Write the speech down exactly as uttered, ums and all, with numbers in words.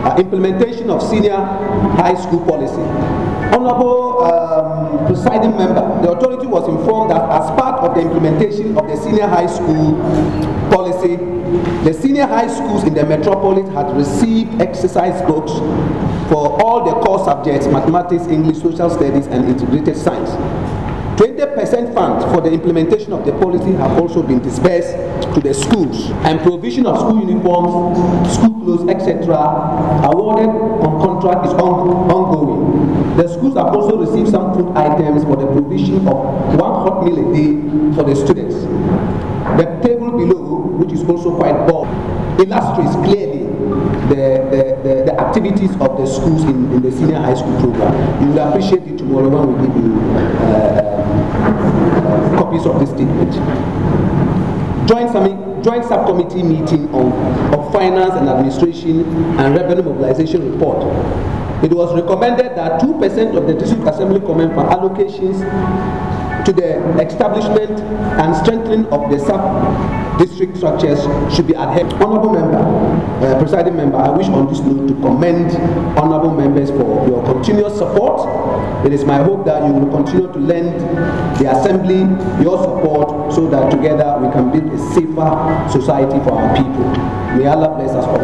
uh, implementation of senior high school policy. Honorable um, presiding member, the authority was informed that as part of the implementation of the senior high school policy, the senior high schools in the metropolis had received exercise books for all the core subjects, mathematics, English, social studies, and integrated science. twenty percent funds for the implementation of the policy have also been disbursed to the schools, and provision of school uniforms, school clothes, et cetera awarded on contract is on, ongoing. The schools have also received some food items for the provision of one hot meal a day for the students. The table below, which is also quite bold, illustrates clearly the, the, the, the activities of the schools in, in the senior high school program. You will appreciate it tomorrow when we give you uh, uh, copies of this statement. Joint, joint subcommittee meeting on of finance and administration and revenue mobilization report. It was recommended that two percent of the district assembly comment for allocations to the establishment and strengthening of the sub-district structures should be adhered. Honourable member, uh, presiding member, I wish on this note to commend honourable members for your continuous support. It is my hope that you will continue to lend the assembly your support so that together we can build a safer society for our people. May Allah bless us all.